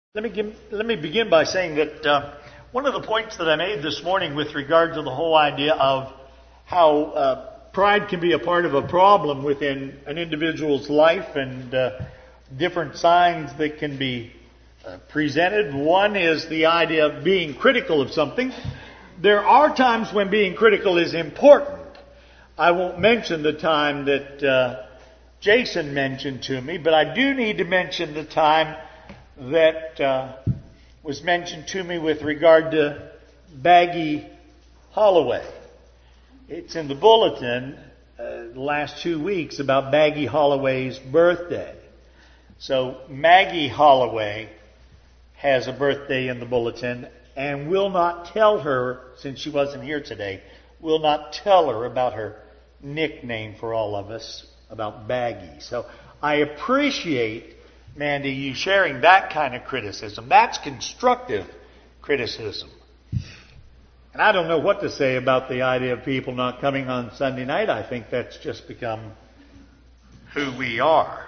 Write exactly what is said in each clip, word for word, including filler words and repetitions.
Let me give, let me begin by saying that uh, one of the points that I made this morning with regard to the whole idea of how uh, pride can be a part of a problem within an individual's life and uh, different signs that can be uh, presented. One is the idea of being critical of something. There are times when being critical is important. I won't mention the time that uh, Jason mentioned to me, but I do need to mention the time that uh, was mentioned to me with regard to Baggy Holloway. It's in the bulletin uh, the last two weeks about Baggy Holloway's birthday. So Maggie Holloway has a birthday in the bulletin, and will not tell her, since she wasn't here today, will not tell her about her nickname for all of us, about Baggy. So I appreciate, Mandy, you sharing that kind of criticism. That's constructive criticism. And I don't know what to say about the idea of people not coming on Sunday night. I think that's just become who we are.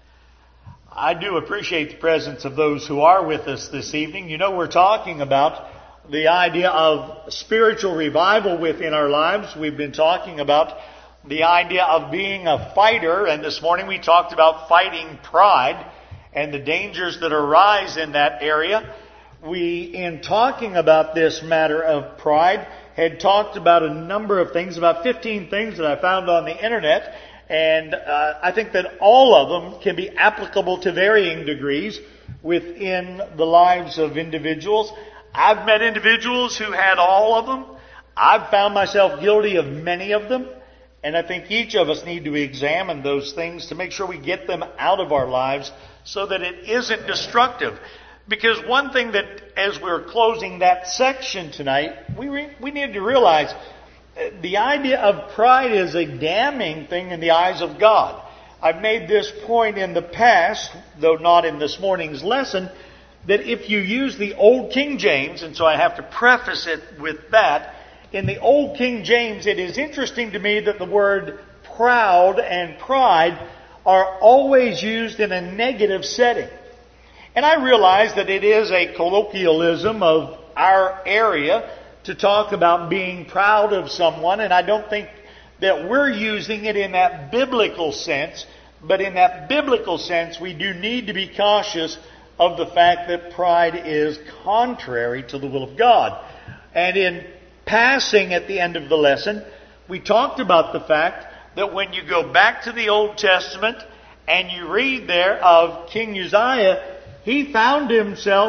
I do appreciate the presence of those who are with us this evening. You know, we're talking about the idea of spiritual revival within our lives. We've been talking about the idea of being a fighter, and this morning we talked about fighting pride and the dangers that arise in that area. We, in talking about this matter of pride, had talked about a number of things, about fifteen things that I found on the internet, and uh, I think that all of them can be applicable to varying degrees within the lives of individuals. I've met individuals who had all of them. I've found myself guilty of many of them. And I think each of us need to examine those things to make sure we get them out of our lives so that it isn't destructive. Because one thing that, as we're closing that section tonight, we re- we need to realize uh, the idea of pride is a damning thing in the eyes of God. I've made this point in the past, though not in this morning's lesson, that if you use the Old King James, and so I have to preface it with that, in the Old King James, it is interesting to me that the word proud and pride are always used in a negative setting. And I realize that it is a colloquialism of our area to talk about being proud of someone, and I don't think that we're using it in that biblical sense, but in that biblical sense, we do need to be cautious of the fact that pride is contrary to the will of God. And in passing at the end of the lesson, we talked about the fact that when you go back to the Old Testament and you read there of King Uzziah, he found himself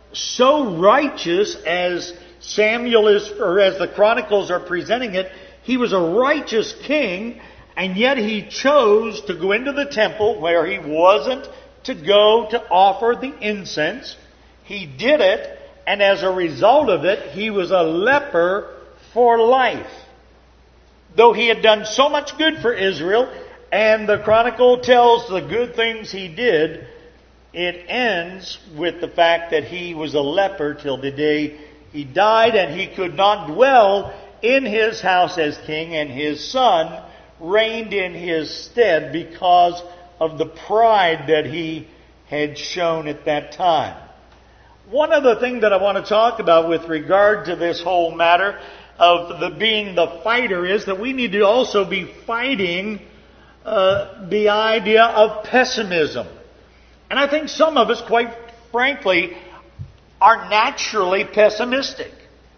so righteous, as Samuel is, or as the Chronicles are presenting it, he was a righteous king, and yet he chose to go into the temple where he wasn't to go to offer the incense. He did it, and as a result of it, he was a leper for life. Though he had done so much good for Israel, and the Chronicle tells the good things he did, it ends with the fact that he was a leper till the day he died, and he could not dwell in his house as king, and his son reigned in his stead because of the pride that he had shown at that time. One other thing that I want to talk about with regard to this whole matter of the being the fighter is that we need to also be fighting uh, the idea of pessimism. And I think some of us, quite frankly, are naturally pessimistic.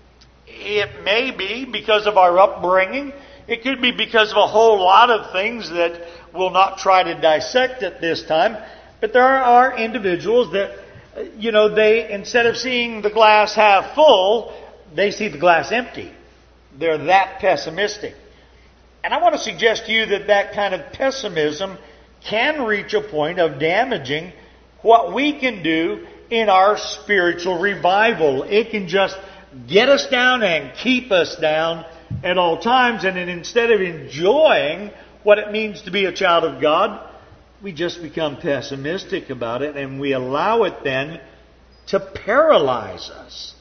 It may be because of our upbringing. It could be because of a whole lot of things that we'll not try to dissect at this time. But there are individuals that, you know, they, instead of seeing the glass half full, they see the glass empty. They're that pessimistic. And I want to suggest to you that that kind of pessimism can reach a point of damaging what we can do in our spiritual revival. It can just get us down and keep us down at all times. And then instead of enjoying what it means to be a child of God, we just become pessimistic about it, and we allow it then to paralyze us.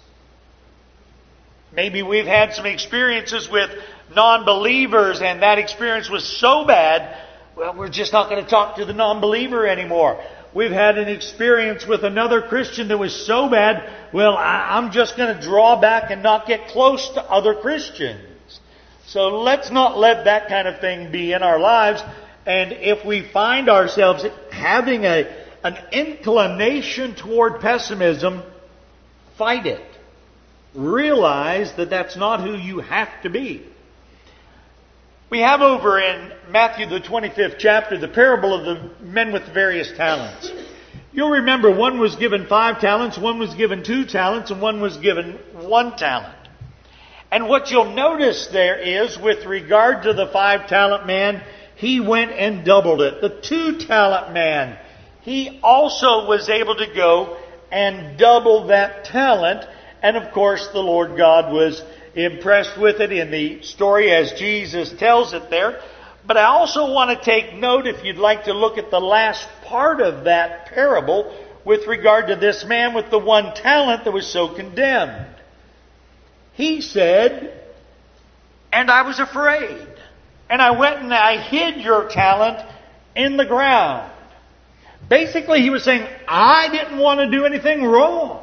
Maybe we've had some experiences with non-believers, and that experience was so bad, well, we're just not going to talk to the non-believer anymore. we've had an experience with another Christian that was so bad, well, I, I'm just going to draw back and not get close to other Christians. So let's not let that kind of thing be in our lives. And if we find ourselves having a, an inclination toward pessimism, fight it. Realize that that's not who you have to be. We have over in Matthew the twenty-fifth chapter the parable of the men with various talents. You'll remember one was given five talents, one was given two talents, and one was given one talent. And what you'll notice there is, with regard to the five talent man, he went and doubled it. The two talent man, he also was able to go and double that talent. And of course, the Lord God was impressed with it in the story as Jesus tells it there. But I also want to take note, if you'd like to look at the last part of that parable with regard to this man with the one talent that was so condemned. He said, "And I was afraid, and I went and I hid your talent in the ground." Basically, he was saying, I didn't want to do anything wrong.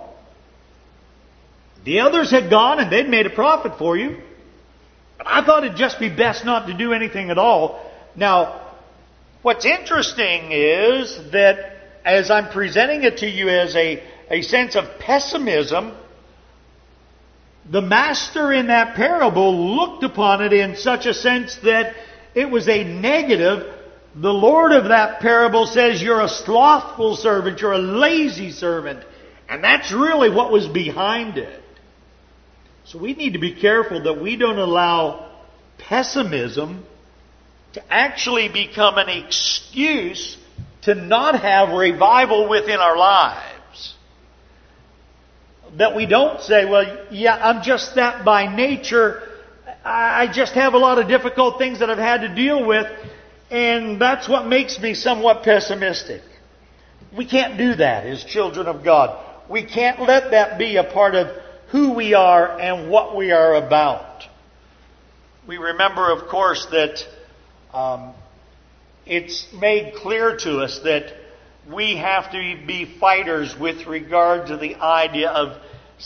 The others had gone and they'd made a profit for you. But I thought it'd just be best not to do anything at all. Now, what's interesting is that as I'm presenting it to you as a, a sense of pessimism, the master in that parable looked upon it in such a sense that it was a negative. The Lord of that parable says you're a slothful servant, you're a lazy servant. And that's really what was behind it. So we need to be careful that we don't allow pessimism to actually become an excuse to not have revival within our lives. That we don't say, well, yeah, I'm just that by nature. I just have a lot of difficult things that I've had to deal with, and that's what makes me somewhat pessimistic. We can't do that as children of God. We can't let that be a part of who we are and what we are about. We remember, of course, that um, it's made clear to us that we have to be fighters with regard to the idea of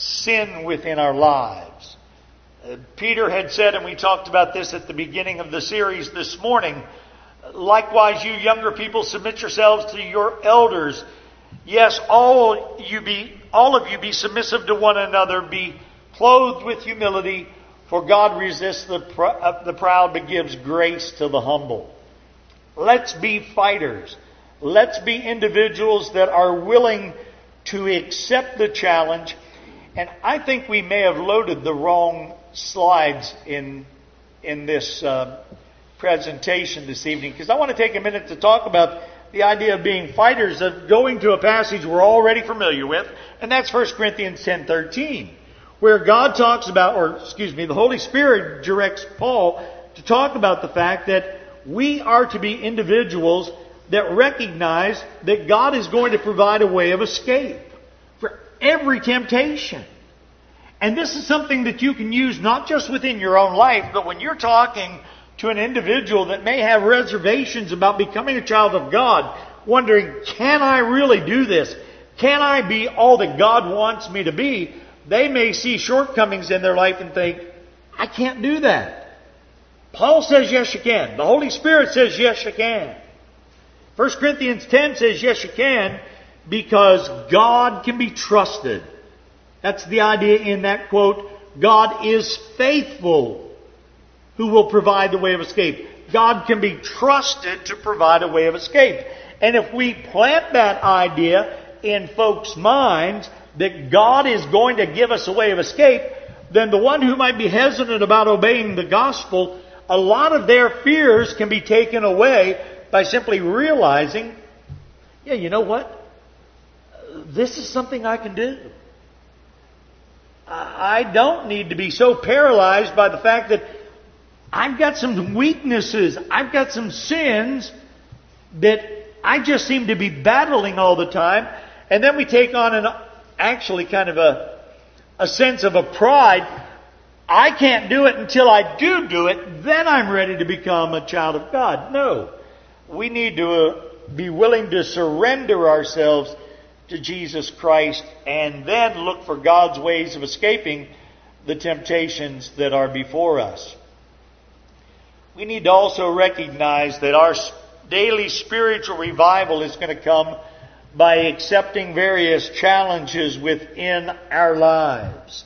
sin within our lives. Uh, Peter had said, and we talked about this at the beginning of the series this morning, likewise, you younger people, submit yourselves to your elders. Yes, all you be, all of you be submissive to one another, be clothed with humility, for God resists the, pr- uh, the proud but gives grace to the humble. Let's be fighters. Let's be individuals that are willing to accept the challenge. And I think we may have loaded the wrong slides in, in this uh, presentation this evening, because I want to take a minute to talk about the idea of being fighters, of going to a passage we're already familiar with, and that's First Corinthians ten thirteen, where God talks about, or excuse me, the Holy Spirit directs Paul to talk about the fact that we are to be individuals that recognize that God is going to provide a way of escape for every temptation. And this is something that you can use not just within your own life, but when you're talking to an individual that may have reservations about becoming a child of God, wondering, can I really do this? Can I be all that God wants me to be? They may see shortcomings in their life and think, I can't do that. Paul says, yes, you can. The Holy Spirit says, yes, you can. First Corinthians ten says, yes, you can, because God can be trusted. That's the idea in that quote. God is faithful, who will provide the way of escape. God can be trusted to provide a way of escape. And if we plant that idea in folks' minds that God is going to give us a way of escape, then the one who might be hesitant about obeying the gospel, a lot of their fears can be taken away by simply realizing, yeah, you know what? This is something I can do. I don't need to be so paralyzed by the fact that I've got some weaknesses. I've got some sins that I just seem to be battling all the time. And then we take on an actually kind of a, a sense of a pride. I can't do it until I do do it. Then I'm ready to become a child of God. No. We need to uh, be willing to surrender ourselves to Jesus Christ and then look for God's ways of escaping the temptations that are before us. We need to also recognize that our daily spiritual revival is going to come by accepting various challenges within our lives.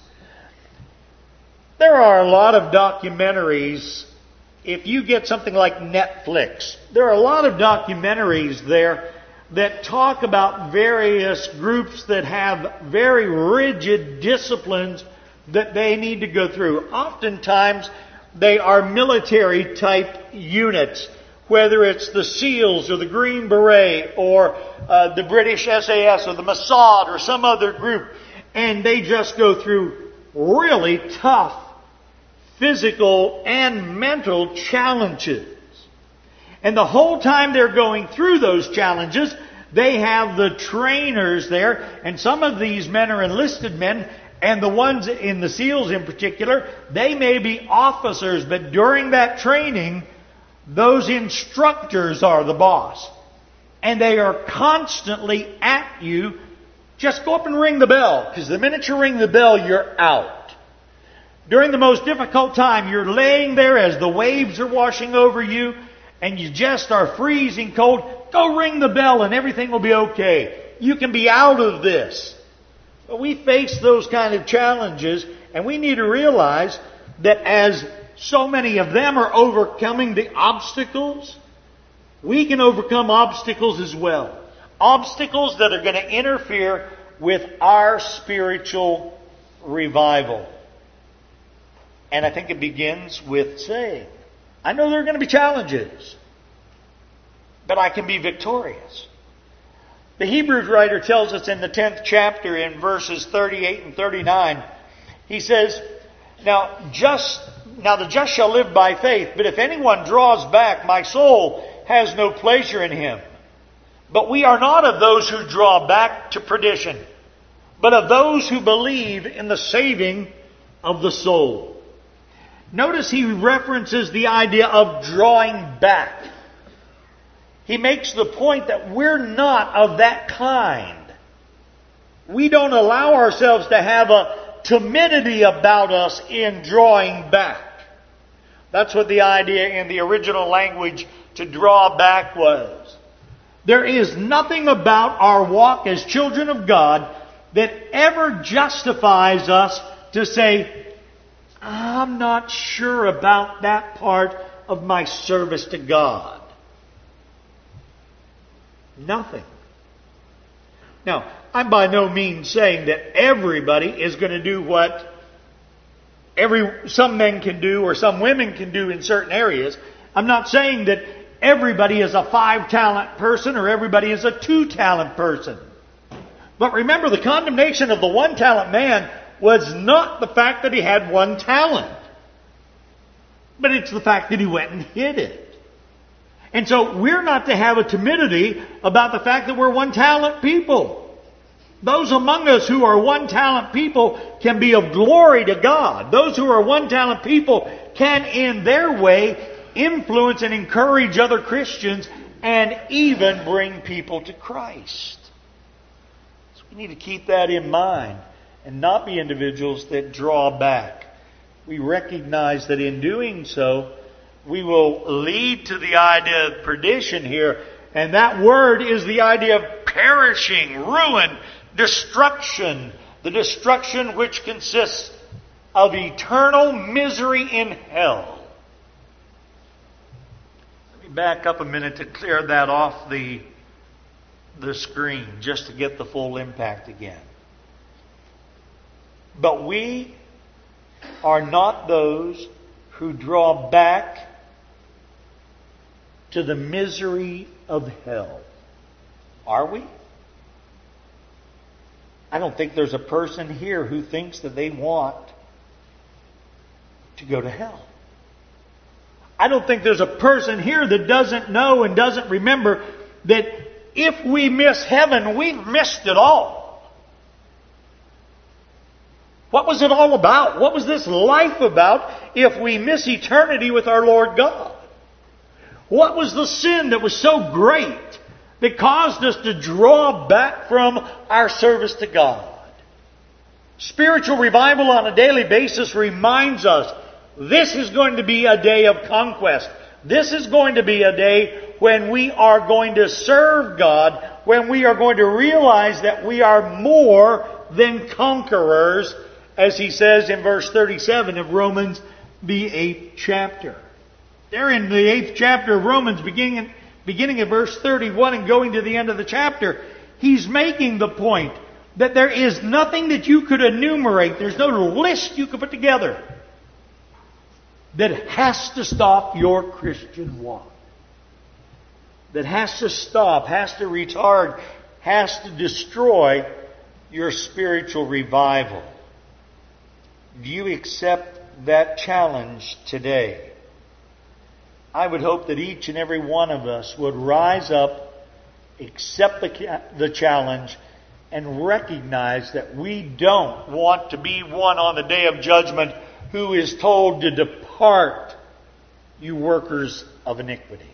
There are a lot of documentaries. If you get something like Netflix, there are a lot of documentaries there that talk about various groups that have very rigid disciplines that they need to go through. Oftentimes, they are military type units, whether it's the SEALs or the Green Beret or uh, the British S A S or the Mossad or some other group. And they just go through really tough physical and mental challenges. And the whole time they're going through those challenges, they have the trainers there. And some of these men are enlisted men. And the ones in the SEALs in particular, they may be officers. But during that training, those instructors are the boss. And they are constantly at you. Just go up and ring the bell. Because the minute you ring the bell, you're out. During the most difficult time, you're laying there as the waves are washing over you. And you just are freezing cold. Go ring the bell and everything will be okay. You can be out of this. But we face those kind of challenges. And we need to realize that as so many of them are overcoming the obstacles, we can overcome obstacles as well. Obstacles that are going to interfere with our spiritual revival. And I think it begins with saying, I know there are going to be challenges, but I can be victorious. The Hebrews writer tells us in the tenth chapter in verses thirty-eight and thirty-nine, he says, Now just now the just shall live by faith, but if anyone draws back, my soul has no pleasure in him. But we are not of those who draw back to perdition, but of those who believe in the saving of the soul. Notice he references the idea of drawing back. He makes the point that we're not of that kind. We don't allow ourselves to have a timidity about us in drawing back. That's what the idea in the original language to draw back was. There is nothing about our walk as children of God that ever justifies us to say, I'm not sure about that part of my service to God. Nothing. Now, I'm by no means saying that everybody is going to do what every some men can do or some women can do in certain areas. I'm not saying that everybody is a five-talent person or everybody is a two-talent person. But remember, the condemnation of the one-talent man was not the fact that he had one talent, but it's the fact that he went and hid it. And so we're not to have a timidity about the fact that we're one-talent people. Those among us who are one-talent people can be of glory to God. Those who are one-talent people can, in their way, influence and encourage other Christians and even bring people to Christ. So we need to keep that in mind and not be individuals that draw back. We recognize that in doing so, we will lead to the idea of perdition here. And that word is the idea of perishing, ruin, destruction. The destruction which consists of eternal misery in hell. Let me back up a minute to clear that off the, the screen just to get the full impact again. But we are not those who draw back to the misery of hell. Are we? I don't think there's a person here who thinks that they want to go to hell. I don't think there's a person here that doesn't know and doesn't remember that if we miss heaven, we've missed it all. What was it all about? What was this life about if we miss eternity with our Lord God? What was the sin that was so great that caused us to draw back from our service to God. Spiritual revival on a daily basis reminds us this is going to be a day of conquest. This is going to be a day when we are going to serve God, when we are going to realize that we are more than conquerors, as he says in verse thirty-seven of Romans, the eighth chapter. There in the eighth chapter of Romans, beginning, beginning at verse thirty-one and going to the end of the chapter, he's making the point that there is nothing that you could enumerate, there's no list you could put together that has to stop your Christian walk. That has to stop, has to retard, has to destroy your spiritual revival. Do you accept that challenge today? I would hope that each and every one of us would rise up, accept the, the challenge, and recognize that we don't want to be one on the day of judgment who is told to depart, you workers of iniquity.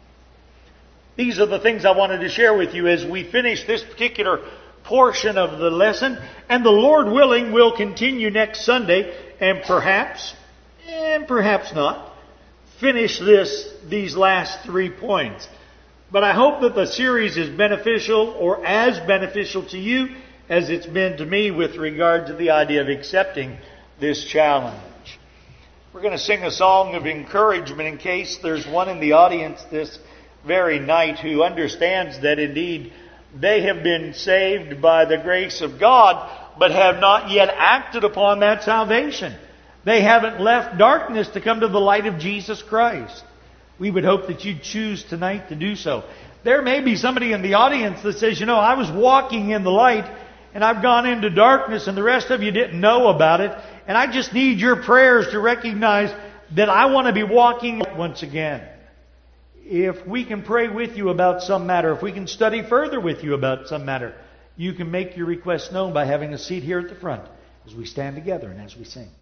These are the things I wanted to share with you as we finish this particular portion of the lesson. And the Lord willing, we'll continue next Sunday and perhaps, and perhaps not, finish this, these last three points. But I hope that the series is beneficial or as beneficial to you as it's been to me with regard to the idea of accepting this challenge. We're going to sing a song of encouragement in case there's one in the audience this very night who understands that indeed they have been saved by the grace of God, but have not yet acted upon that salvation. They haven't left darkness to come to the light of Jesus Christ. We would hope that you'd choose tonight to do so. There may be somebody in the audience that says, you know, I was walking in the light and I've gone into darkness and the rest of you didn't know about it. And I just need your prayers to recognize that I want to be walking once again. If we can pray with you about some matter, if we can study further with you about some matter, you can make your request known by having a seat here at the front as we stand together and as we sing.